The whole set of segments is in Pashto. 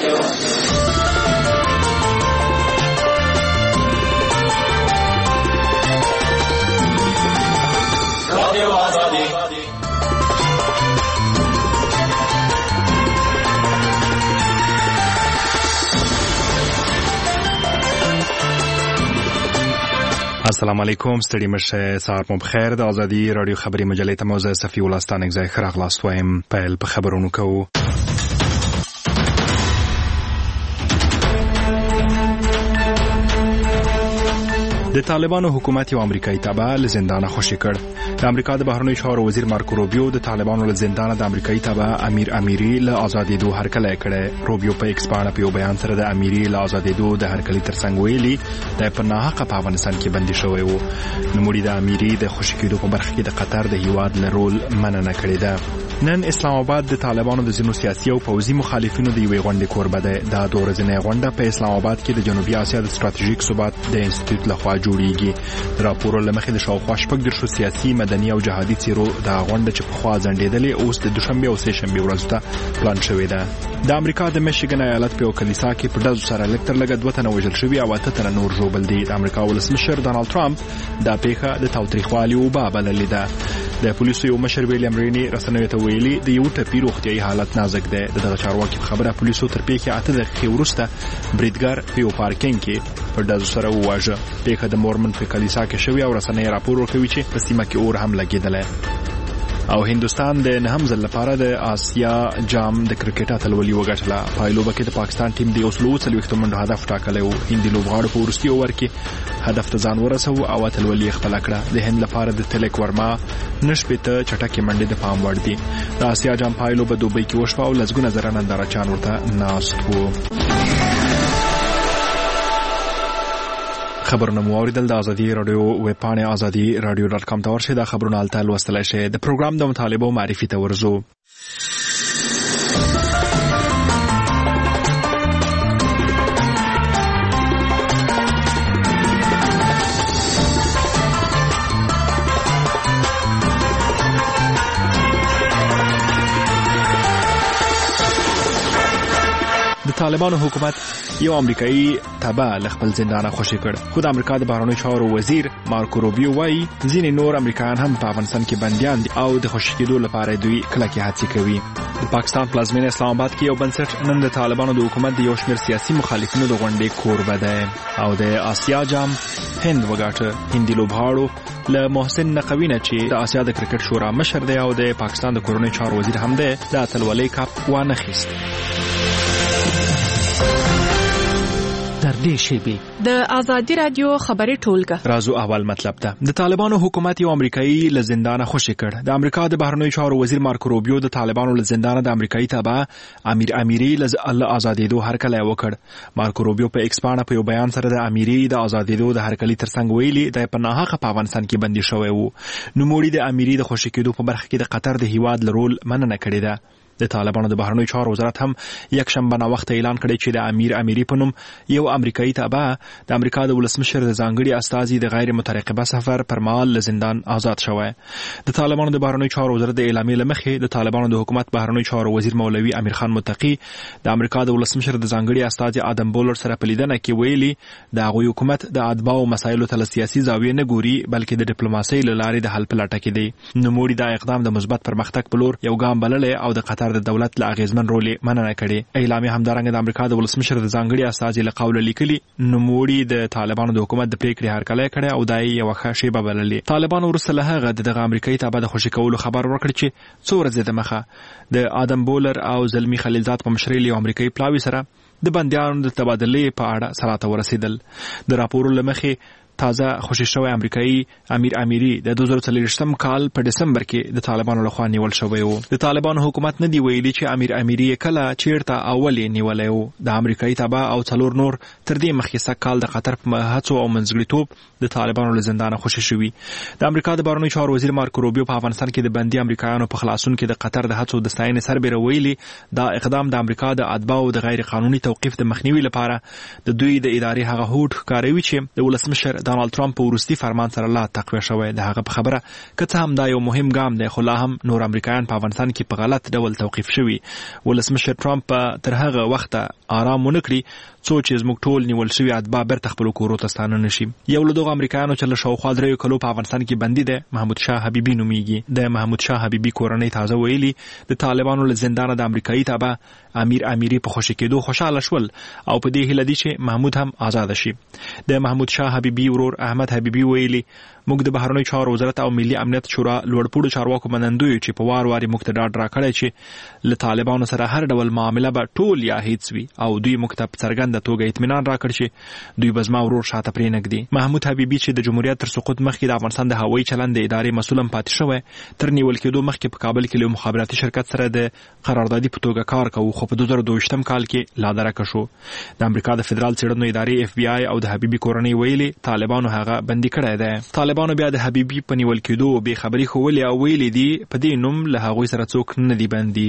السلام علیکم، ستړي مشه، سهار مو بخیر. د ازادي رادیو خبري مجلې ته موزه صفي ولستانک ځای خراغلاست وایم. پیل په خبرونو کوو. د طالبانو حکومت یو امریکایي تابع له زندانه خوشي کړ. د امریکا د بهرنیو چارو وزیر مارکو روبیو د طالبانو له زندانه د امریکایي تابع امیر امیری له آزادېدو هرکلی کړی. روبیو په ایکس باندې په یو بیان سره د امیری له آزادېدو د هرکلي ترڅنګ ویلي د په ناحقه په افغانستان کې بندي شوی و. نوموړي د امیری د خوشي کېدو په برخه کې د قطر د هیواد له رول مننه کړې ده. نن اسلام آباد د طالبانو د ځینو سیاسي او پوځي مخالفینو د یوې غونډې کوربه ده. دا دوه ورځنۍ غونډه په اسلام آباد کې د جنوبي اسیا د ستراتیژیک ثبات د انسټیټیوټ لخوا جوړیږي. د راپور له مخې د شاوخوا شپږ دیرشو سیاسي، مدني او جهادي څیرو د غونډه چې پخوا ځنډېدلې اوس د دوشنبه او سه شنبه ورځو ته پلان شوې ده. د امریکا د میشیګن ایالت په کلیسا کې په ډزو سره لږ تر لږه 2 تنه وژل شوي او 8 تنه نور ژوبل دي. د امریکا ولسمشر ډانلډ ټرمپ دا پیښه د تاوتریخوالي وبا بللې ده. د پولیسو یو مشر ویلیام رینی رسنیو ته ویلي د یو ټپي روغتیايي حالت نازک دی. دغه چارواکي په خبره پولیسو تر پیښې 8 دقیقې وروسته بریدګر په یو پارکینګ کې په ډزو سره وواژه. پیښه د مورمن په کلیسا کې شوې او رسنۍ راپور ورکوي چې په سیمه کې اور هم لګېدلی. او هندوستان د نهم ځل لپاره د آسیا جام د کرکټ اتلولي وګټله. پایلوبه کې د پاکستان ټیم د 140 منډو هدف ټاکلی و. هندي لوبغاړو په وروستي اوور کې هدف ته ځان ورسوه او اتلولي خپله کړه. د هند لپاره د تلک ورما 9 چټکې منډې د پام وړ دي. د آسیا جام پایلوبه دوبۍ کې وشوه او لسګونه زره نندارچیان ورته ناست وو. خبرونه مو اوریدل. د ازادي رادیو ویب پاڼې azadi.radio.com ته ورشئ. دا خبرونه هلته لوستلی شئ. د پروګرام د مطالبو معرفي ته ورځو. د طالبانو حکومت یو امریکایي تابع له خپل زندانه خوشي کړ. خو د امریکا د بهرنیو چارو وزیر مارکو روبیو وایي ځینې نور امریکایان هم په افغانستان کې بندیان دي او د خوشي کېدو لپاره دوی کلکې هڅې کوي. د پاکستان پلازمینه اسلام آباد کې یو بنسټ نن د طالبانو د حکومت د یو شمېر سیاسي مخالفینو د غونډې کوربه ده او د آسیا جام هند وګاټه. هندي لوبغاړو له محسن نقوي نه چې د آسیا د کرکټ شورا مشر دی او د پاکستان د کورنیو چارو وزیر هم دی د اتلولۍ کپ وانه خیست. در دې شیبې د ازادي رادیو خبري ټولګه رازو اول مطلب ده. د طالبانو حکومت یو امریکایي له زندانه خوشي کړ. د امریکا د بهرنیو چارو وزیر مارکو روبیو د طالبانو له زندانه د امریکایي تابع امیر امیری له آزادېدو هرکلی وکړ. مارکو روبیو په ایکس باندې په یو بیان سره د امیری د آزادېدو د هرکلي ترڅنګ ویلي د په ناحقه په افغانستان کې بندي شوی و. نوموړي د امیری د خوشي کېدو په برخه کې د قطر د هیواد له رول مننه کړې ده. د طالبانو د بهرنیو چارو وزارت هم یک شنبه نا وخت اعلان کړی چې د امیر امیری په نوم یو امریکایي تابع د امریکا د ولسمشر د ځانګړي استازي د غیر مترقبه سفر پر مهال له زندان آزاد شوی. د طالبانو د بهرنیو چارو وزارت د اعلامیې له مخې د طالبانو د حکومت بهرنیو چارو وزیر مولوي امیر خان متقي د امریکا د ولسمشر د ځانګړي استازي آدم بولر سره په لیدنه کې ویلي د هغوی حکومت د اتباعو مسایلو ته له سیاسي زاویې نه ګوري بلکې د ډیپلوماسۍ له لارې د حل په لټه کې دی. نوموړي دا اقدام د مثبت پرمختګ په لور یو ګام بللی او د قطر د دولت له اغیزمن رول مننه کړي. اعلامیه همدارنګه د امریکا د ولسمشر د ځانګړي استازي له قوله لیکلي نوموړي د طالبانو د حکومت د پریکړې هرکلی کړی او دا یې یوه ښه شیبه بللې. طالبانو وروسته له هغه دغه امریکایي تابع د خوشي کولو خبر ورکړ چې څو ورځې دمخه د آدم بولر او زلمی خلیلزاد په مشرۍ له امریکایي پلاوي سره د بندیانو د تبادلې په اړه سراته ورسېدل. د راپورو له مخې تازه خوشي شوی امریکایي امیر امیری د 2023 کال په دسمبر کې د طالبانو لخوا نیول شوی و. د طالبانو حکومت نه دی ویلي چې امیر امیری کله چیرته اول نیولی و. د امریکایي تابع او 4 نور تر دې مخکې سږ کال د قطر په هڅو او منځګړیتوب د طالبانو له زندانه خوشي شوي. د امریکا د بهرنیو چارو وزیر مارکو روبیو په افغانستان کې د بندي امریکایانو په خلاصون کې د قطر د هڅو د ستاینې سربېره ویلي دا اقدام د امریکا د اتباعو د غیر قانوني توقیف د مخنیوي لپاره د دوی د ادارې هغه هوډ ښکاروي چې د ولسمشر ډانلډ ټرمپ په وروستي فرمان سره لا تقویه شوی. د هغه په خبره که څه هم دا یو مهم ګام دی خو لا هم نور امریکایان په افغانستان کې په غلط ډول توقیف شوي. ولسمشر ټرمپ تر هغه وخته آرام ونه کړي څو چې زموږ ټول نیول شوي اتباع بیرته خپلو کورو ته ستانه نشي. یو له دغو امریکایانو چې له شاوخوا 3 کلو په افغانستان کې بندي دی محمود شاه حبیبي نومیږي. د محمود شاه حبیبي کورنۍ تازه ویلي د طالبانو له زندانه د امریکایي تابع امیر امیری په خوشی کېدو خوشاله شول او په دې هیله دي چې محمود هم آزاد شي. د محمود شاه حبیبي ورور احمد حبیبي ویلي موږ د بهرنیو چارو وزارت او ملي امنیت شورا لوړپوړو چارواکو منندوی چې په وار واري موږ ته ډاډ راکړی چې له طالبانو سره هر ډول معامله به ټول یا هیڅ وي او دوی موږ ته په څرګنده توګه اطمینان راکړ چې دوی به زما ورور شاته پرې نږدي. محمود حبیبي چې د جمهوریت تر سقوط مخکې د افغانستان د هوایي چلند د ادارې مسؤل پاتې شوی تر نیول کېدو مخکې په کابل کې له مخابراتي شرکت سره د قراردادي په توګه کار کوي خو په 2022 کال کې لا درکه شو. د امریکا د فدرال څېړنو ادارې FBI او د حبیبي کورنۍ ویلي طالبانو هغه بندي کړی دی. طالبانو بیا د حبیبي په نیول کېدو بې خبري ښوولې او ویلي دي په دې نوم له هغوی سره څوک نه دي بندي.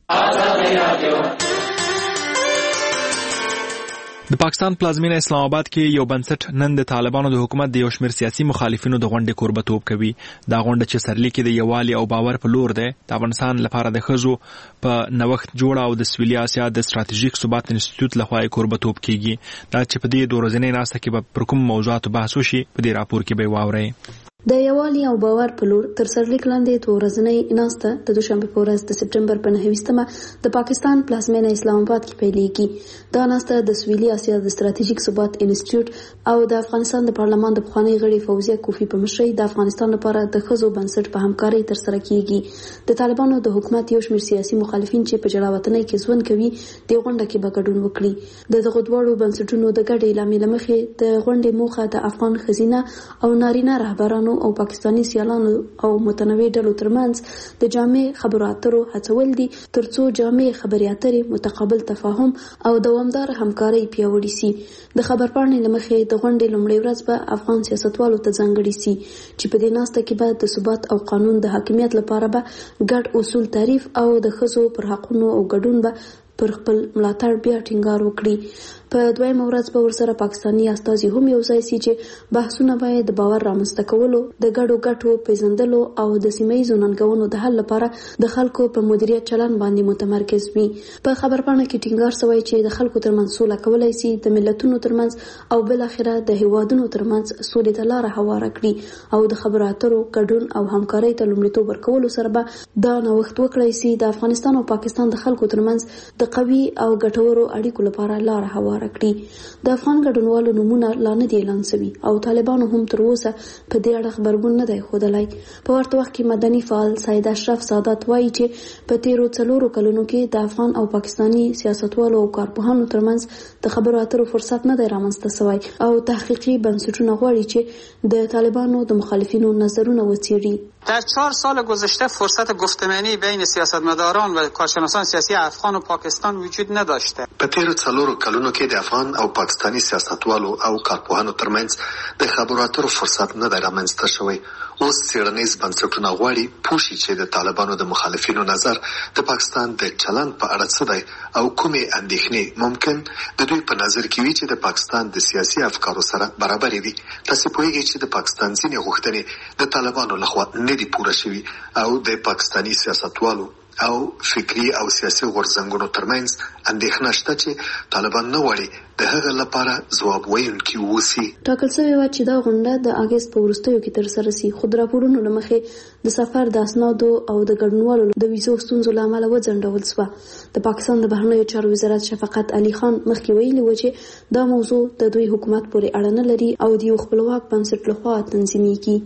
د پاکستان پلازمینه اسلام آباد کې یو بنسټ نن د طالبانو د حکومت د یو شمېر سیاسي مخالفینو د غونډې کوربتوب کوي. دا غونډه چې سرلیک د یووالي او باور په لور ده د افغانستان لپاره د ښځو په نوښت جوړه او د سویلي اسیا د ستراتیژیک ثبات انسټیټیوټ لخوا کوربتوب کیږي. دا چې په دې 2 ورځنۍ ناسته کې به پر کوم موضوعاتو بحث وشي په دې راپور کې به واورئ. د یووالي او باور په لور تر سرلیک لاندې 2 ورځنۍ ناسته د دوشنبه په ورځ د سپټمبر په 9 د پاکستان پلازمینه اسلام آباد کې پیلېږي. دا ناسته د سویلي اسیا د ستراتیژیک ثبات انسټیټیوټ او د افغانستان د پارلمان د پخوانی غړي فوزیه کوفی په مشرۍ د افغانستان لپاره د ښځو بنسټ په همکارۍ تر سره کیږي. د طالبانو د حکومت یو شمېر سیاسي مخالفین چې په جلاوطنۍ کې ژوند کوي د غونډه کې به ګډون وکړي. د دغو دواړو بنسټونو د ګډې اعلامیې له مخې د غونډې موخه د افغان ښځینه او نارینه رهبرانو او پاکستاني سیالانو او متنوع ډلو ترمنځ د جامع خبرو اترو هڅول دي ترڅو جامع خبرې اترې متقابل تفاهم او دوامدار همکاري پیاوړې سي. د خبرپاڼې له مخې د غونډې لومړۍ ورځ به افغان سیاستوالو ته ځانګړې سي چې په دې ناسته کې به د ثبات او قانون د حاکمیت لپاره به ګډ اصول تعریف او د ښځو پر حقونو او ګډون به پر خپل ملاتړ بیا ټینګار وکړي. په دویمه ورځ به ورسره پاکستاني استازي هم یو ځای سي چې بحثونه باید د باور رامنځته کولو د ګډو ګټو پیژندلو او د سیمه‌ییزو ننګونو د حل لپاره د خلکو په مدیریت چلند باندې متمرکز وي. په خبرپاڼه کې ټینګار شوی چې د خلکو ترمنځ سوله کولای سي د ملتونو ترمنځ او بل اخره د هیوادونو ترمنځ سولې ته لاره هواره کړي او د خبرو اترو ګډون او همکارۍ ته لومړیتوب ورکولو سره به دا نوښت وکړای سي د افغانستان او پاکستان د خلکو ترمنځ د قوي او ګټورو اړیکو لپاره لاره هواره کړي. د افغان ګډونوالو نومونه لا نه دي اعلان شوي او طالبانو هم تر اوسه په دې اړه خبرګون نه دی ښودلی. په ورته وخت کې مدني فعال سید اشرف سادات وایي چې په تیرو 4 کلونو کې د افغان او پاکستاني سیاستوالو او کارپوهانو ترمنځ د خبرو اترو فرصت نه دی رامنځته شوی او تحقیقي بنسټونه غواړي چې د طالبانو د مخالفینو نظرونه وڅېړي. در 4 سال گذشته فرصت گفتمانی بین سیاستمداران و کارشناسان سیاسی افغان و پاکستان وجود نداشته. په تیرو 4 کلونو کې د افغان او پاکستاني سیاستوالو او کارپوهانو ترمنځ د خبرو اترو فرصت نه دی رامنځته شوی. اوس څېړنیز بنسټونه غواړي پوه شي چې د طالبانو د مخالفینو نظر د پاکستان د چلند په اړه څه دی او کومې اندېښنې ممکن د دوی په نظر کې وي چې د پاکستان د سیاسي افکارو سره برابرې دي. تاسو پوهیږئ چې د پاکستان ځینې غوښتنې د طالبانو لخوا نه دي پوره شوي او د پاکستاني سیاستوالو او فکری او سیاسي غورځنګونو ترمنځ اندېښنه شته چې طالبان نه غواړي د هغه لپاره ځواب ویونکي ووسي. ټاکل شوی و چې دا غونډه د اګست په وروستیو کې ترسره سي خو د راپورونو له مخې د سفر د اسنادو او د ګډونوالو د ویزو ستونزو له امله وځنډول شوه. د پاکستان د بهرنیو چارو وزارت شفقت علي خان مخکې ویلي و چې دا موضوع د دوی حکومت پورې اړه نه لري او د یو خپلواک بنسټ لخوا تنظیمیږي.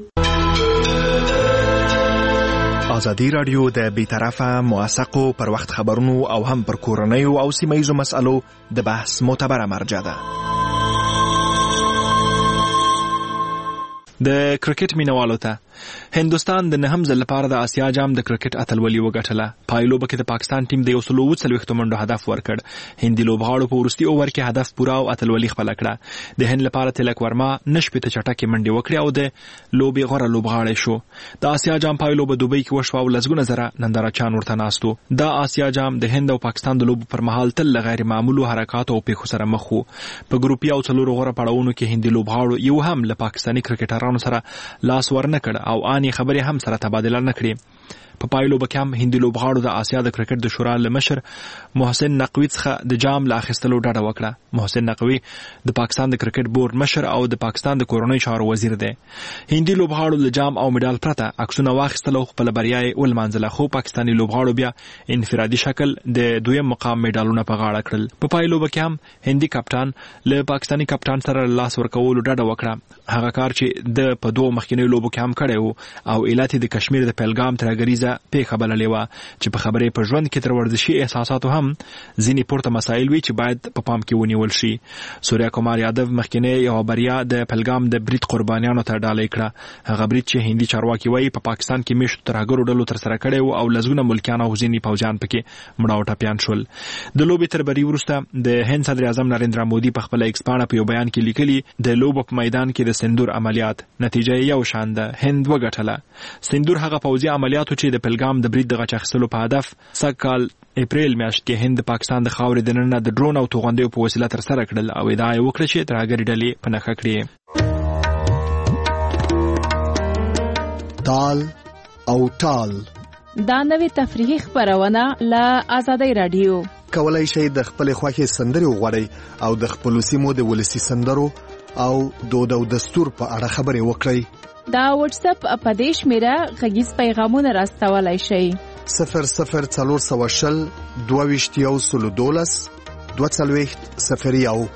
ازادي رادیو د بیطرفه موثقو پر وخت خبرونو او هم پر کورنیو او سیمه‌ییزو مسألو د بحث معتبره مرجع ده. د کرکټ مینوالو ته هندوستان د نهم ځل لپاره د آسیا جام د کرکټ اتلولي وګټله. پایلوبه کې د پاکستان ټیم د 140 منډو هدف ورکړ. هندي لوبغاړو په وروستي اوور کې هدف پوره او اتلولي خپل کړه. د هند لپاره تلک ورما نشپې ته چټکې منډې وکړې او د لوبې غوره لوبغاړی شو. د آسیا جام پایلوبه دوبۍ کې وشوه او لسګونه زره نندارچیان ورته ناستو. دا آسیا جام د هند او پاکستان د لوبو پر مهال تل غیر معمولو حرکات او پیښو سره مخ وو. په ګروپي او څلورو غوره پړاوونو کې هندي لوبغاړو یو هم له پاکستاني کرکټرانو سره لاس ورنکړ او اني خبرې هم سره تبادله نکړي. په پایلوبه کې هم هندي لوبغاړو د آسیا د کرکټ د شورا مشر محسن نقوی څخه د جام لا اخیستلو ډاډه وکړه. محسن نقوی د پاکستان د کرکټ بورډ مشر او د پاکستان د کورنۍ چارو وزیر دی. هندي لوبغاړو د جام او میډال پرته عکسونه واخیستل او خپل بریا یې ولمانځله، خو پاکستاني لوبغاړو بیا انفرادي شکل د دویم مقام میډالونه په غاړه کړل. په پایلوبه کې هم هندي کپټان له پاکستاني کپټان سره لاس ورکولو ډاډه وکړه. هغه کار چې د په دوه مخکینی لوبو کې هم کړی وو او علت د کشمیر د پهلګام ترګریزه پیښه بللې وه چې په خبرې په ژوند کې تر ورزشي احساساتو هم ځینې پورته مسایل وي چې باید په پام کې ونیول شي. سوریا کومار یادو مخکینی یو بریا د پهلګام د برید قربانیانو ته ډالۍ کړه. هغه برید چې هندي چارواکي وایي په پاکستان کې میشتو ترهګرو ډلو ترسره کړی و او لسګونه ملکیان او ځینې پوځیان پکې مړه او ټپیان شول. د لوبې تر بری وروسته د هند صدر اعظم نریندرا مودي په خپل ایکس پاڼه په یو بیان کې لیکلي د لوبو په میدان کې د سندور عملیات نتیجه یو شان ده، هند وګټله. سندور هغه پوځي عملیاتو چې د پهلګام د برید د غچ اخیستلو په هدف سږکال اپریل میاشت کې هند د پاکستان د خاورې دننه د ډرون او توغندیو په وسیله ترسره کړل او ادعا یې وکړه چې ترهګرې ډلې په نښه کړي. تال او ټال دا نوې تفریحي خبرونه له آزادۍ رادیو. کولای شئ د خپل خوښې سندرې وغواړئ او د خپل سیمو د ولسی سندرو او دود او دستور په اړه خبرې وکړئ. دا واتس اپ اپدیش میرا غږیز پیغامونه راستولای شئ 004020 2212 2201.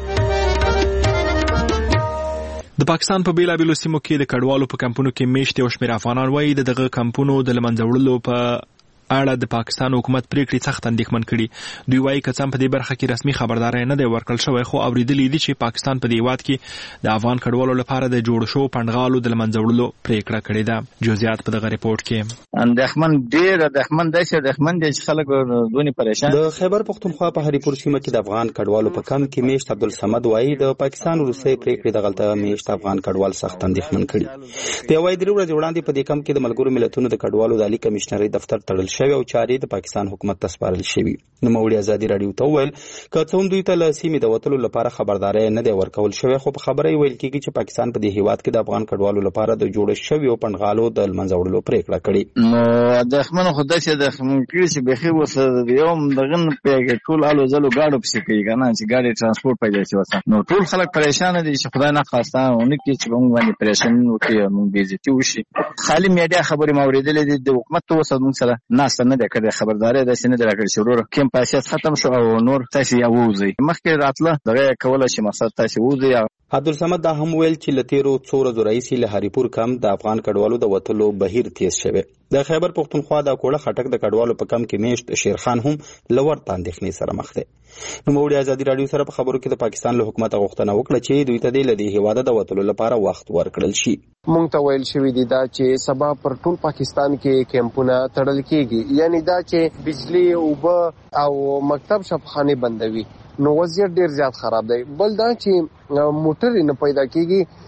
د پاکستان په بیلابیلو سیمو کې د کډوالو په کمپونو کې میشت او شمېر افغانان وایي دغه کمپونو د لمنځه وړلو په اړه د پاکستان حکومت پریکړې سخت اندېښمن کړي. دوی وایي که څه په دې برخه کې رسمي خبرداري نه دی ورکړل شوی، خو اوریدلي دي چې پاکستان په دې هیواد کې د افغان کډوالو لپاره د جوړ شو پنډغالو د لمنځه وړلو پریکړه کړې ده. جزئیات په دغه ریپورت کې. اندېښمن ډېر اندېښمن دي چې خلک دونی پریشان. د خیبر پختونخوا په هریپور سیمه کې د افغان کډوالو په کم کې میشت عبدالصمد وایي د پاکستان روسي پریکړې د غلطه میشت افغان کډوال سخت اندېښمن کړي. په وایي درو ورځې وړاندې په دې کم کې د ملګرو ملتونو د کډوالو د عالی کمشنري دفتر تړل شوی او چارې د پاکستان حکومت ته سپارل شوی. نوموړي ازادي رادیو ته وویل که څه هم دوی ته له سیمې د وتلو لپاره خبرداری نه دی ورکول شوی، خو په خبره یې ویل کېږي چې پاکستان په دې هیواد کې د افغان کډوالو لپاره د جوړ شویو پنډغالو د لمنځه وړلو پریکړه کړې. نو اندېښمن خو داسې اندېښمن کړي چې بېخي ورسره یو دغه نه ټول الو ځلو ګاډو پسې کوي که نه چې ګاډي ټرانسپورټ پیدا شي ورته. نو ټول خلک پریشانه دي چې خدای نخواسته ونه کړي چې موږ باندې پریشان وکړي او موږ بېعزتي وشي. خالي میډیا خبرې مې اورېدلې دي د حکومت ته اوس موږ سره ناسته نه ده کړې، خبرداری داسې نه ده راکړې چې وروره کیم پاسیت ختم شو او نور تاسې یا ووځئ. مخکې راتله دغه کولی شي مقصد تاسې ووځئ. عبدالصمد دا هم ویل چې له تیرو څو ورځو راهیسې له هریپور کم د افغان کډوالو د وتلو بهیر تیز شوی. د خیبر پختونخوا د کوړه خټک د کډوالو په کم کې میشت شیرخان هم له ورته اندېښنې سره مخ دی. نوموړي ازادي رادیو سره په خبرو کې د پاکستان له حکومت غوښتنه وکړه چې دوی ته د دې هیواد د وتلو لپاره وخت ورکړل شي. مونږ ته ویل شوی دی دا چې سبا پر ټول پاکستان کې کیمپونه تړل کیږي، یعنی دا چې بجلی اوبه او مکتب شفاخانه بندوي. نو وضعیت ډیر زیات خراب دی. بل دا چې موټر نه پیدا کیږي،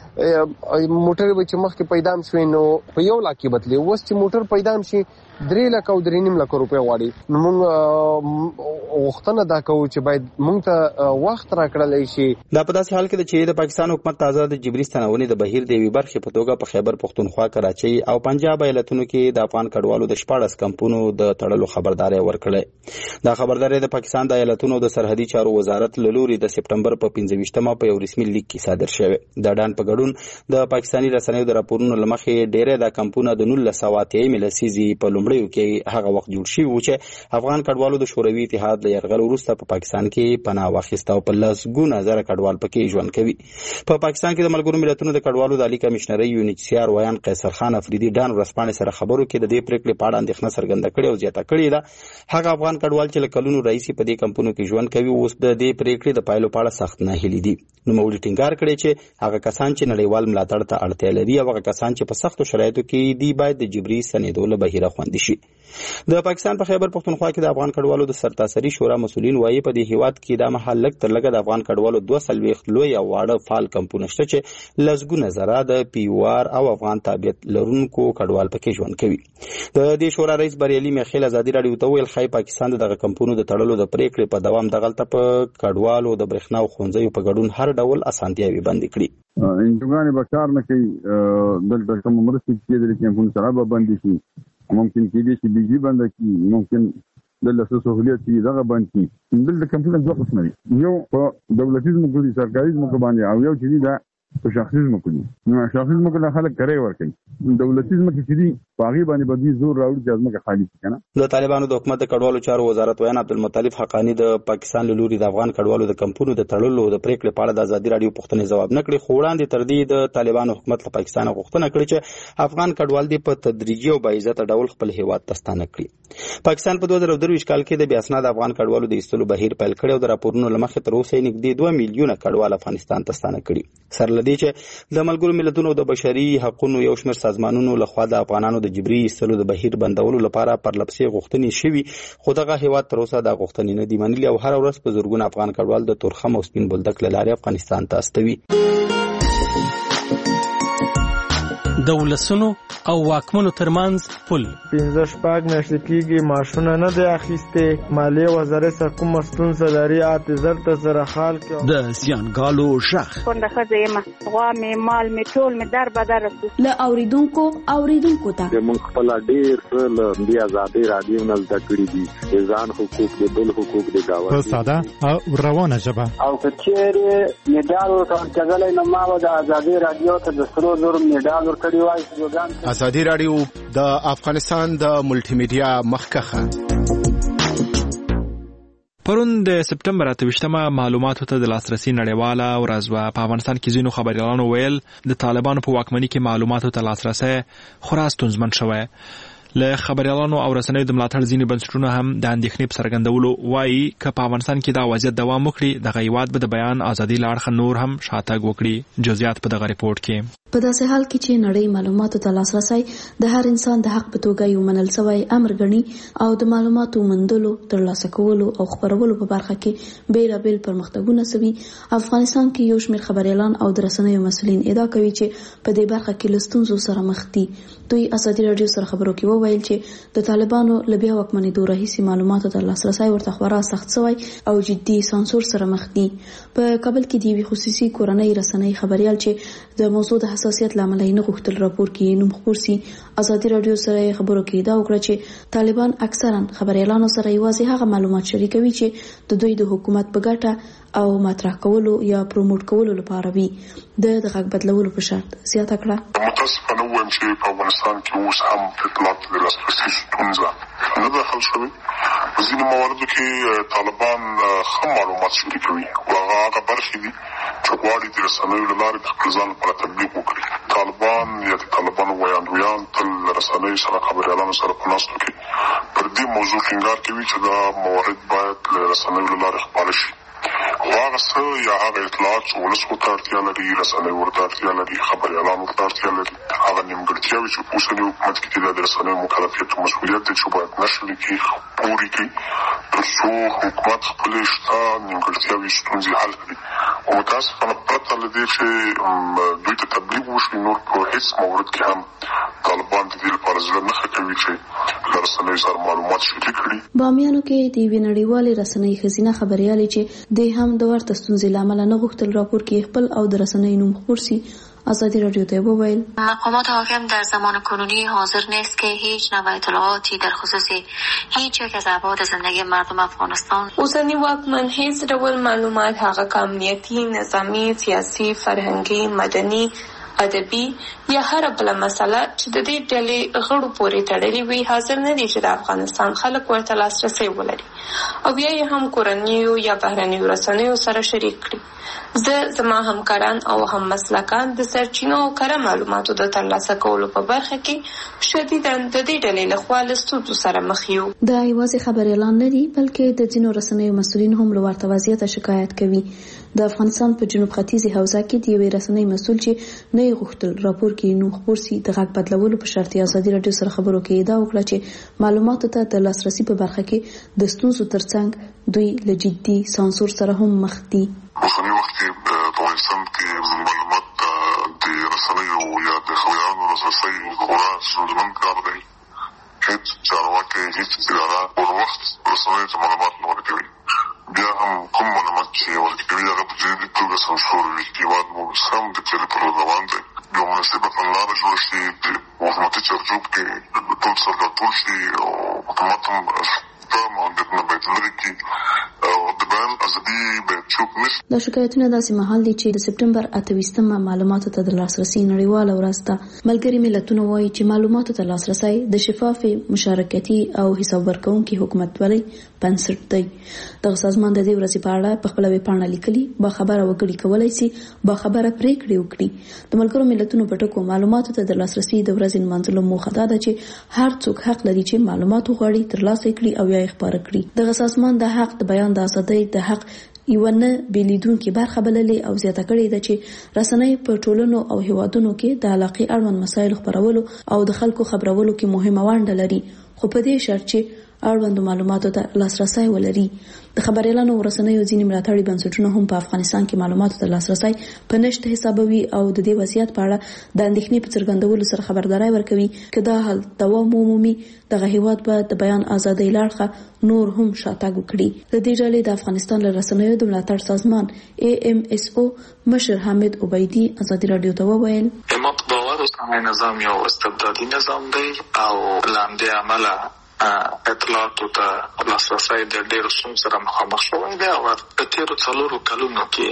موټر به چې مخکې پیدا شوی نو په 1 لک کې بدلی، اوس چې موټر پیدا شي 3 لک او 3.5 لک روپۍ غواړي. نو موږ غوښتنه دا کوو چې باید موږ ته وخت راکړل شي. دا په داسې حال کې چې د پاکستان حکومت تازه د جبري ستنونې د بهیر د یوې برخې په توګه په خیبر پختونخوا، کراچۍ او پنجاب ایالتونو کې د افغان کډوالو د 14 کمپونو د تړلو خبرداری ورکړی. دا خبرداری د پاکستان د ایالتونو د سرحدي چارو وزارت له لوري د سپټمبر په 25مه په یو رسمي لیک کې صادر شوی. د ډان په ګډون د پاکستاني رسنیو د راپورونو لمخې ډېر د کمپونه د 1980 لسیزې په لومړیو کې هغه وخت جوړ شوی و چې افغان کډوالو د شوروي اتحاد له یرغل وروسته په پاکستان کې پناه واخیسته او په لسګونه زره کډوال پکې ژوند کوي. په پاکستان کې د ملګرو ملتونو د کډوالو د عالی کمشنري UNHCR ویان قیصر خان افریدي ډان ورسپانې سره خبرو کې د دې پریکړې په اړه اندېښنه څرګنده کړې او زیاته کړې ده هغه افغان کډوال چې له کلونو راهیسې په دې کمپونو کې ژوند کوي اوس د دې پریکړې د پایلو په اړه سخت ناهیلي دي. نوموړي ټینګار کړی چې هغه کسان چې نړیوال ملاتړ ته اړتیا لري او هغه کسان چې په سختو شرایطو کې دي باید د جبري ستنېدو له بهیره خوندي شي. د پاکستان په خیبر پختونخوا کې د افغان کډوالو د سرتاسري شورا مسؤلین وایي په دې هیواد کې د مهال لږ تر لږه د افغان کډوالو 240 لوی او واړه فعال کمپونه شته چې لسګونه زره د پیوار او افغان تابعیت لرونکو کډوال پکې ژوند کوي. د دې شورا رئیس بریالي میخیل ازادي راډیو ته ویل خای پاکستان دغه کمپونو د تړلو د پریکړې په دوام دغلته په کډوالو د برېښنا او ښوونځیو په ګډون هر ډول اسانتیاوي بندي کړي. انجوګانې به کار نه کوي، دلته کوم مرستې کېدلې کمپونه سره به بندې شي، ممکن کېدای شي بجلی بنده کړي، ممکن دلته سہولیت چې دغه بند کړي. دلته کمپونه دوه قسمه دي، یو په دولتي ځمکو دي، سرکاري ځمکو باندې، او یو چې دا په شخصي ځمکو دي. نو شخصي ځمکو له خلک کرای ورکوي، دولتي ځمکې چې دي په هغې باندې به دوی زور راوړي چې ځمکه خالي شي که نه. د طالبانو د حکومت د کډوالو چارو وزارت ویان عبدالمطلب حقانی د پاکستان له لوري د افغان کډوالو د کمپونو د تړلو د پریکړې په اړه د ازادي راډیو پوښتنې ځواب نه کړي، خو وړاندې تر دې د طالبانو حکومت له پاکستان غوښتنه کړې چې افغان کډوال دې په تدریجي او باعزته ډول خپل هیواد ته ستانه کړي. پاکستان په 2023 کال کې د بې اسناده افغان کډوالو د ایستلو بهیر پیل کړی او د راپورونو له مخې تر اوسه نږدې 2 میلیونه کډوال افغانستان ته ستانه کړي. سره له دې چې د ملګرو ملتونو د بشري حقوقو یو شمېر سازمانونو لخوا د افغانانو د جبري ایستلو د بهیر بندولو لپاره پرلپسې غوښتنې شوي، خو دغه هیواد تر اوسه د غوښتنې نه دي منلي او هر ورځ په زرګونه افغان کډوال د تورخم او سپین بولدک له لارې افغانستان ته استوي. د ولسونو او واکمنو ترمنځ پل 15 میاشتې کېږي معاشونه نه دی اخیستې، مالیې وزارت سره کومه ستونزه لري، اعتذار ته سره حال کې د زیانګالو غږ کونډه ښځه یم، غوا مې مال مې ټول مې در بدر رسو له اوریدونکو ته موږ خپل ډېر څه له دې ازادي راډیو نه زده کړي دي، د ځان حقوق د بل حقوق د گاونډي په ساده او روانه ژبه. او که چیرې میډال ورکړل نو ما د ازادي راډیو ته د سرو زرو میډال ورکړی وای. ازادي راډیو د افغانستان د ملټي میډیا مخکخه. پرون د سپټمبر 28مه معلوماتو ته د لاسرسي نړیواله ورځ وه. په افغانستان کې ځینو خبريالانو ویل د طالبانو په واکمنۍ کې معلوماتو ته لاسرسی خورا ستونزمن شوی. له خبريالانو او رسنیو د ملاتړ ځینې بنسټونه هم د اندېښنې په څرګندولو وایي که په افغانستان کې دا وضعیت دوام وکړي دغه هیواد به د بیان ازادي له اړخه نور هم شاتګ وکړي. جزئیات په دغه ریپورت کې. په داسې حال کې چې نړۍ معلوماتو ته لاسرسی د هر انسان د حق په توګه یو منل شوی امر ګڼي او د معلوماتو موندلو، ترلاسه کولو او خپرولو په برخه کې بیلابیل پرمختګونه سوي، افغانستان کې یو شمېر خبريالان او د رسنیو مسؤلین ادعا کوي چې په دې برخه کې له ستونزو سره مخ دي. دوی ازادي راډیو سره خبرو کې وویل چې د طالبانو له بیا واکمنېدو راهیسې معلوماتو ته لاسرسی ورته خورا سخت شوی او جدي سانسور سره مخ دي. په کابل کې د یوې خصوصي کورنۍ رسنۍ خبريال چې د موضوع د حساسیت له امله یې نه غوښتل راپور کې نوم خپور سي، ازادي راډیو سره خبرو کې دا وکړه چې طالبان اکثرا خبريالانو سره یوازې هغه معلومات شریکوي چې د دوی د حکومت په ګټه او مطرح کولو یا پروموټ کولو لپاره وي. د غږ بدلولو په شرط زیاته کړه. متاسفانه وایم چې په افغانستان کې اوس هم اطلاعات د لاسرسي ستونزه نه ده حل شوې. په ځینو مواردو کې طالبان ښه معلومات شریکوي او هغه برخې دي چې غواړي د رسنیو له لارې د خپل ځان لپاره تبلیغ وکړي. طالبان یا د طالبانو ویاندویان تل رسنیو سره خبريالانو سره په ناستو کې پر دې موضوع ټینګار کوي چې دا موارد باید له رسنیو له لارې خپاره شي. هغه څه یا هغه اطلاعات چې ولس ورته اړتیا لري، رسنیو ورته اړتیا لري، خبريالان ورته اړتیا لري، هغه نیمګړتیاوې چې په اوسني حکومت کې دي د رسنیو مکلفیت او مسؤلیت دی چې باید نشر کړي، پورې کړي تر څو حکومت خپلې شته نیمګړتیاوې ستونزې حل کړي. او متاسفانه پرته له دې چې دوی ته تبلیغ وشي، نور په هیڅ مورد کې هم طالبان د دې لپاره زړه نه کوي چې له رسنیو سره معلومات شریک کړي. بامیانو کې د یوې نړیوالې رسنۍ ښځینه خبريالې چې د هم د ورته ستونزې له امله نه غوښتل راپور کې خپل او د رسنۍ نوم خپور سي، ازادي راډیو ته وویل مقامات حاکم در زمان کنونی حاضر نیست که هیچ نوع اطلاعاتی در خصوص هیچ یک از ابعاد زندگی مردم افغانستان اوسنی واکمن هیڅ ډول معلومات هغه امنیتي، نظامي، سیاسي، فرهنګي، مدني ادبي یا هر بله مسله چې د دې ډلې غړو پورې تړلې وي حاضر نه دي چې د افغانستان خلک ورته لاسرسی ولري او بیا یې هم کورنیو یا بهرنیو رسنیو سره شریک کړي. زما همکاران او هم مسلکان د سرچینو او کره معلوماتو د ترلاسه کولو په برخه کې شدیداً د دې ډلې لخوا له ستونزو سره مخ یو. دا یوازې خبر اعلان نه دی بلکې د ځینو رسنیو مسؤلین هم له ورته وضعیته شکایت کوي. د افغانستان په جنوب ختیځي حوزه کې د یوې رسنۍ مسؤل چې نه یې غوښتل راپور کې نوم خپور سي د غږ بدلولو په شرط ازادي راډیو سره خبرو کې ادعا وکړه چې معلوماتو ته د لاسرسي په برخه کې د ستونزو ترڅنګ دوی له جدي سانسور سره هم مخ دي. اوسنی وخت کې په افغانستان کې معلومات د رسنیو یا د خبرونو لاسرسی خورا ستونزمن کار دی. هیڅ چارواکي هیڅ اداره پر وخت رسنیو ته معلومات نه ورکوي. بیا هم کوم معلومات چې ورکوي هغه په جدي توګه سانسور وي. هېواد مو سم د تلې پر روان دی. یو مناسبه کړنلاره جوړه شي د حکومتي چارچوب کې ټول سره راټول شي او حکومت هم شته محدودیتونه باید لرې کړي او د بیان ازادي باید چوپ نشي. دا شکایتونه داسې مهال دي چې د سپټمبر 28 معلوماتو ته د لاسرسي نړیواله ورځ ده. ملګري ملتونه وایي چې معلوماتو ته لاسرسی د شفاف مشارکتي او حساب ورکونکي حکومتولۍ بنسټ دی. دغه سازمان د دې ورځې په اړه په خپله ویبپاڼه لیکلي با خبره وګړي کولی شي با خبره پریکړې وکړي. د ملګرو ملتونو په ټکو معلوماتو ته د لاسرسي د ورځې نمانځلو موخه دا ده چې هر څوک حق لري چې معلومات وغواړي ترلاسه کړي او یا یې خپاره کړي. دغه سازمان د حق د بیان د ازادۍ د حق یو نه بیلیدونکې برخه بللې او زیاته کړې ده چې رسنۍ په ټولنو او هیوادونو کې د علاقې اړوند مسایل خپرولو او د خلکو خبرولو کې مهمه ونډه لري، خو په دې شرط چې اړوند معلوماتو ته لاسرسی ولري. د خبر اعلانو رسنیو ځینې ملاتړي بنسټونه هم په افغانستان کې معلوماتو ته لاسرسی په نشته حسابوي او د دې وضعیت په اړه د اندېښنې په څرګندولو سره خبرداری ورکوي که دا حال دوام ومومي دغه هیواد به د بیان ازادۍ لاړخه نور هم شاتګ وکړي. د دې ډلې د افغانستان له رسنیو د ملاتړ سازمان AMSO مشر حامد عبیدي ازادي راډیو ته وویل ما په باور اوسنی نظام یو استبدادي نظام دی او له همدې امله اطلاعاتو ته لاسرسی د ډېرو ستونزو سره مخامخ شوی دی او په تېرو 4 کلونو کې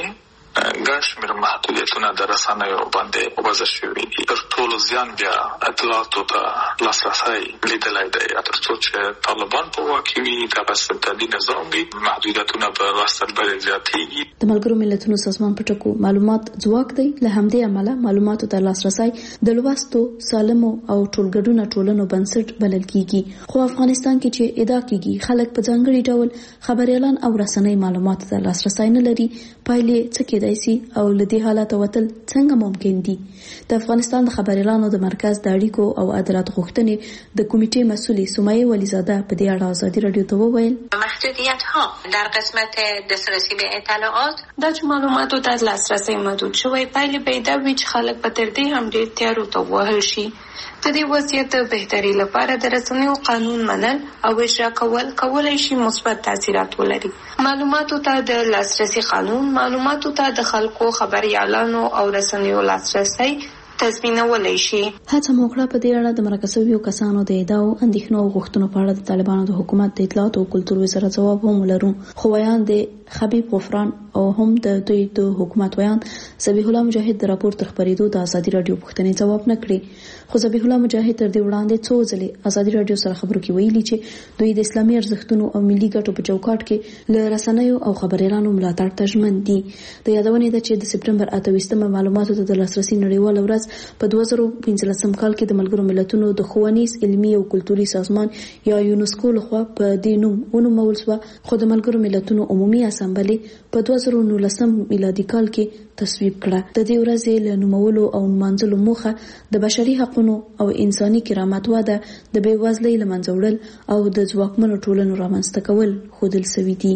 ګڼ شمېر محدودیتونه د رسنیو باندې وضع شوي دي. تر ټولو زیان بیا اطلاعاتو ته لاسرسی لیدلی دی. تر څو چې طالبان په واک کې وي دغه استبدادي نظام وي محدودیتونه به ورځ تر بلې زیاتېږي. د ملګرو ملتونو سازمان په ټکو معلومات ځواک دی. له همدې امله معلوماتو ته لاسرسی د لوستو سالمو او ټولګډونه ټولنو بنسټ بلل کیږي. خو افغانستان کې چې ادعا کیږي خلک په ځانګړي ډول خبر اعلان او رسنۍ معلوماتو ته لاسرسی نه لري، پایلې څه کېدای شي او له دې حالت وتل څنګه ممکن دي. د افغانستان د خبر اعلانو د مرکز د اړیکو او عدالت غوښتنې د کمیټې مسؤلې سمیه ولیزاده په دې اړه ازادي راډیو ته وویل محدودیت‌ها در قسمت دسترسی به اطلاعات دا چې معلوماتو ته لاسرسی محدود شوی پایلې به دا وي چې خلک په تر دې هم ډېر تیارو ته ووهل شي. د دې وضعیت د بهتري لپاره د رسنیو قانون منل او اجرا کولای شي مثبت تاثیرات ولري. معلوماتو ته د لاسرسي قانون معلوماتو ته د خلکو خبريالانو او رسنیو لاسرسي تضمینولای شي. هڅه موکړه په دې اړه د مرکزیو کسانو د ادعاو اندېښنو او غوښتنو په اړه د طالبانو د حکومت د اطلاعات او کلتور وزارت ځواب هم ولرو. خو ویان د خبیب غفران او هم د دوی د حکومت ویان ذبیح الله مجاهد د راپور تر خبرېدو د ازادي راډیو پوښتنې ځواب نه کړي. خو ذبیح الله مجاهد تر دې وړاندې څو ځلې ازادي راډیو سره خبرو کې ویلي چې دوی د اسلامي ارزښتونو او ملي ګټو په چوکاټ کې له رسنیو او خبريالانو ملاتړ ته ژمن دي. د یادونې ده چې د سپټمبر 28 معلوماتو ته د لاسرسي نړیواله ورځ په 2015 کال کې د ملګرو ملتونو د ښوونیز علمي او کلتوري سازمان یا یونسکو لخوا په دې نوم ونومول شوه. خو د ملګرو ملتونو عمومي اسامبلې په 2019 میلادي کال کې تصویب کړه. د دې ورځې له نومولو او نمانځلو موخه د بشري حقوقو او انساني کرامت واده د بېوزلۍ له منځه وړل او د ځواکمنو ټولنو رامنځته کول ښودل شوي دي.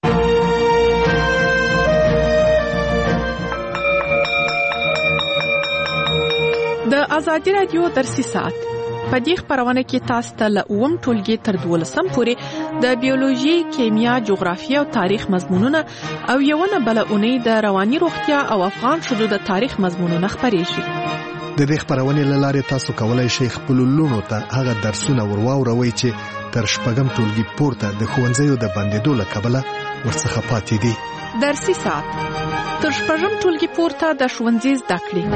د ازادي راډیو درسي ساعت په دې خبرونه کې تاسو ته له اوم ټولګي تر 12 پورې د بیولوژي، کیمیا، جغرافیه او تاریخ مضمونونه او یوونه بل اونۍ د رواني روغتیا او افغان شذو د تاریخ مضمونونه خبرېږي. د دې خبرونې لاره تاسو کولای شئ خپل لونو ته هغه درسونه ورواوروي چې تر شپږم ټولګي پورته د ښوونځیو د بندیدو له کبله ورڅخه پاتې دي. درسي ساعت تر شپږم ټولګي پورته د ښوونځي زده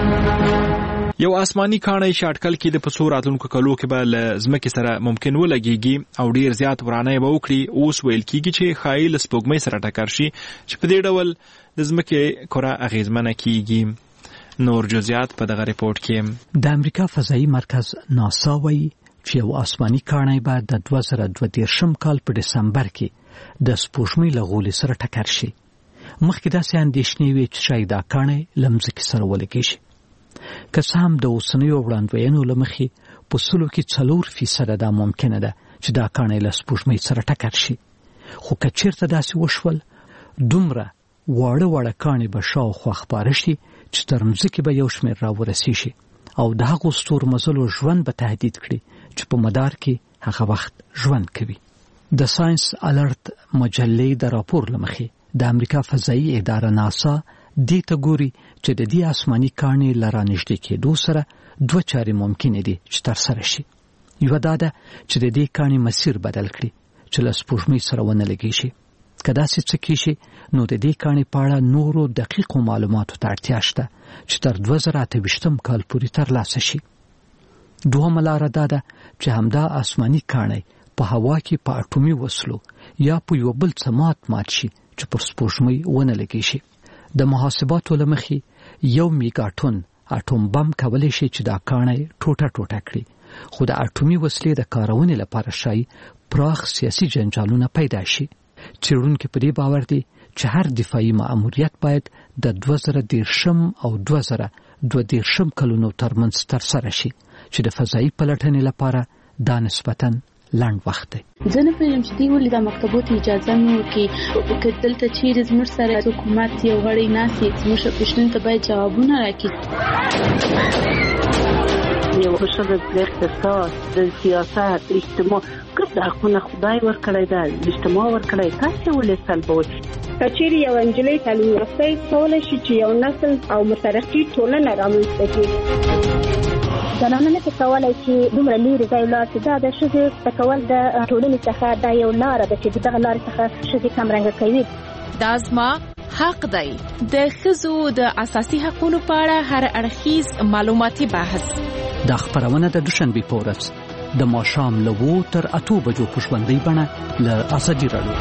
کړې. یو آسماني کاڼی چې اټکل کې د پسو راتلونکو کلو کې به له ځمکې سره ممکن ولګېږي او ډیر زیات ورانه به وکړي، اوس ویل کېږي چې ښایي له سپوږمۍ سره ټکر شي چې په دې ډول د ځمکې کره اغیزمنه کېږي. نور جزئیات په دغه ریپورت کې. د امریکا فضایي مرکز ناسا وایي چې یو آسماني کاڼی به د 2022 کال په دسمبر کې د سپوږمۍ له غولې سره ټکر شي. مخکې داسې اندېښنې وې چې شاید دا کاڼی له ځمکې سره ولګېږي. که څه هم د اوسنیو وړاندوینو له مخې په 4% دا ممکنه ده چې دا کاڼی له سپوږمۍ سره ټکر شي، خو که چېرته داسې وشول دومره واړه کاڼي به شاوخوا خپاره شي چې تر ځمکې به یو شمېر راورسېږي او د هغو ستورمزلو ژوند به تهدید کړي چې په مدار کې هغه وخت ژوند کوي. د ساينس الرټ مجلې د راپور له مخې د امریکا فضایي اداره ناسا دې ته ګوري چې د دې آسماني کاڼي له رانږدې کېدو سره 2 چارې ممکنې دي چې ترسره شي. یوه دا ده چې د دې کاڼي مسیر بدل کړي چې له سپوږمۍ سره ونه لګېږي. که داسې څه کېږي نو د دې کاڼي په اړه نورو دقیقو معلوماتو ته اړتیا شته چې تر 2028 کال پورې ترلاسه شي. دوهمه لاره دا ده چې همدا آسماني کاڼي په هوا کې په اټومي وسلو یا په یو بل څه مات شي چې پر سپوږمۍ ونه لګېږي. د محاسباتو له مخې 1 میګاټون اټوم بم کولی شي چې دا کاڼي ټوټه کړي، خو د اټومي وسلې د کارونې لپاره شاید پراخ سیاسي جنجالونه پیدا شي. څېړونکي په دې باور دي چې هر دفاعي مأموریت باید د 2013 او 2022 کلونو ترمنځ ترسره شي چې د فضایي پلټنې لپاره دا نسبتاً لنډ وخت دی. زه نه پوهېږم چې دوی ولې دا مکتبو ته اجازه نه ورکوي. که دلته چیرې زموږ سره حکومت یو غړی ناست وي زموږ پوښتنو ته باید جوابونه راکړي. یو ښځه د اقتصاد، د سیاست، اجتماع ګډ حقونه خدای ورکړی ده، اجتماع ورکړی، تاسې ولې سلبوئ؟ که چیرې یو نجلۍ تعلیم یافته کولی شي چې یو نسل او مترقي ټولنه رامنځته کړي. زنانه نه کولای چې دومره لرې ځای ولاړ شي. دا د ښځې کول د ټولنې څخه دا یو لاره ده چې دغه لارې څخه ښځې کمرنګه کوي. دا زما حق دی. د ښځو د اساسي حقوقو په اړه هر اړخیز معلوماتي بحث. دا خبرونه د دوشنبه په ورځ د ماښام له 2 تر 8 بجو په ژوندۍ بڼه له ازادي راډیو.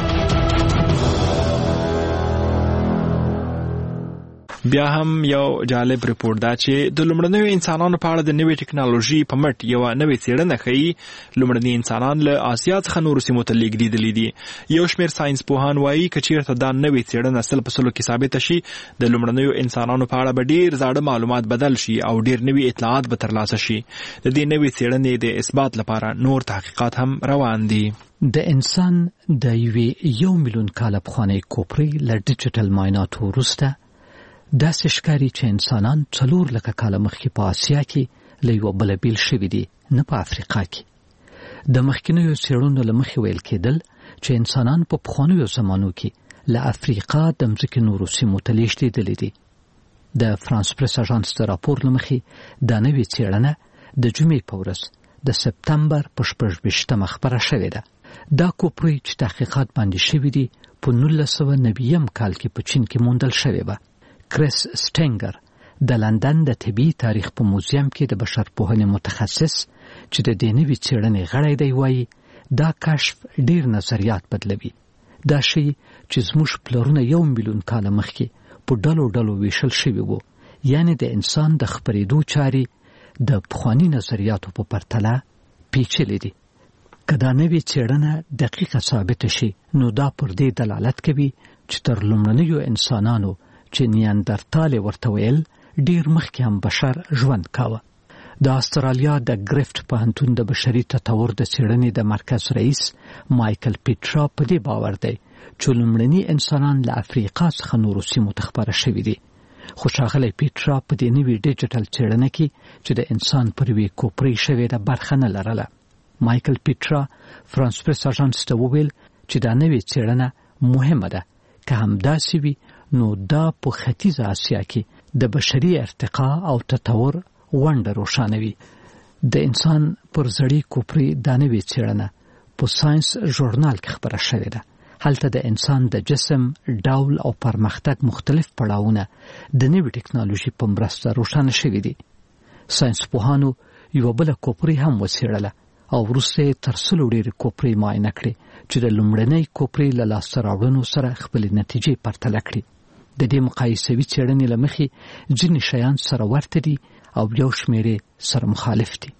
بیا هم یو جالب ریپورت دا چې د لومړنیو انسانانو په اړه د نوې ټکنالوژي په مټ یو نوې څېړنه ښیي لومړني انسانان له آسیا څخه نورو سیمو ته لیږدېدلي دي. یو شمېر ساينس پوهان وایي که چېرته دا نوې څېړنه 100% کې ثابته شي د لومړنیو انسانانو په اړه به ډېر زاړه معلومات بدل شي او ډېر نوي اطلاعات به ترلاسه شي. د دې نوې څېړنې د اثبات لپاره نور تحقیقات هم روان دي. د انسان د 1 میلیون کاله پخوانۍ کوپرې له ډیجیټل معایناتو وروسته داسې ښکاري چې انسانان 4 لکه کاله مخکې په آسیا کې له یوه بله بیل شوي دي، نه په افریقا کې. د مخکینیو څېړنو له مخې ویل کېدل چې انسانان په پخوانیو زمانو کې له افریقا د ځمکې نورو سیمو ته لیږدېدلي دي. د فرانس پریس اژانس د راپور له مخې دا نوې څېړنه د جمعې په ورځ د سپتمبر په 26 خپره شوې ده. دا کوپرې چې تحقیقات باندې شوي دي په 1990 کال کې په چین کې موندل شوې وه. کریس سټینګر د لندن د طبي تاریخ په موزیم کې د بشرپوهنې متخصص چې د دې نوې څېړنې غړی دی وایي دا کشف ډېر نظریات بدلوي. دا شی چې زموږ پلرونه 1 میلیون کاله مخکې په ډلو ویشل شوي وو، یعنی د انسان د خپرېدو چارې د پخواني نظریاتو په پرتله پیچلې دي. که دا نوې څېړنه دقیقه ثابته شي نو دا پر دې دلالت کوي چې تر لومړنیو انسانانو چې نیاندرتال ورته ویل ډیر مخکې هم بشر ژوند کاوه. د استرالیا د ګریفټ پوهنتون د بشري تطور د څېړنې د مرکز رئیس مایکل پیټرا په دې باور دی چې لومړني انسانان له افریقا څخه نورو سیمو ته خپاره شوي دي. خو ښاغلی پیټرا په دې نوې ډیجیټل څېړنه کې چې د انسان پر یوې کوپرې شوې ده برخه نه لرله. مایکل پیټرا فرانس پریس اژانس ته وویل چې دا نوې څېړنه مهمه ده. که همداسې وي نو دا په ختیځه آسیا کې د بشري ارتقا او تطور ونډه روښانوي. د انسان پر زړې کوپرې دا نوې څېړنه په ساينس ژورنال کې خپره شوې ده هلته د انسان د جسم ډول او پرمختګ مختلف پړاوونه د نوې ټکنالوژي په مرسته روښانه شوي دي. ساينسپوهانو یو بل کوپري هم وڅېړله او وروسته تر 100 ډېرې کوپري معاینه کړې چې د لومړنۍ کوپري له لاسته راوړنو سره خپلې نتیجې پرتله کړې. د دې مقایسوي څېړنې له مخې ځینې شیان سره ورته دي او یو شمېر سره مخالف دي.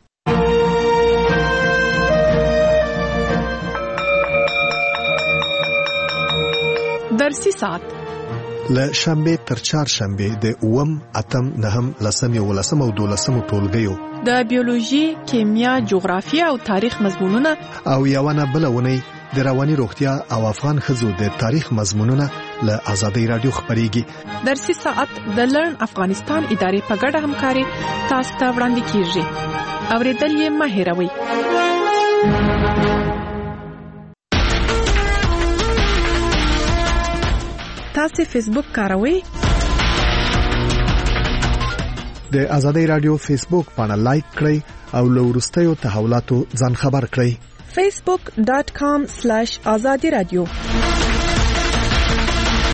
درسي ساعت له شنبه تر چهارشنبه د 8 اتم 9 لسم 11 او 12 ټولګیو د بیولوژي، کیمیا، جغرافیه او تاریخ مضمونونه او یوونه بلونه د رواني روغتیا او افغان ښځو د تاریخ مضمونونه له آزادۍ رادیو خبريږي. درسي ساعت د لرن افغانستان ادارې په ګډه همکاري تاسو ته وړاندې کیږي. اوریدل یې مه هېروئ. تاسو فیسبوک کاروئ؟ د آزادۍ رادیو فیسبوک باندې لایک کړئ او له وروستیو تحولاتو ځان خبر کړئ. facebook.com/azadi radio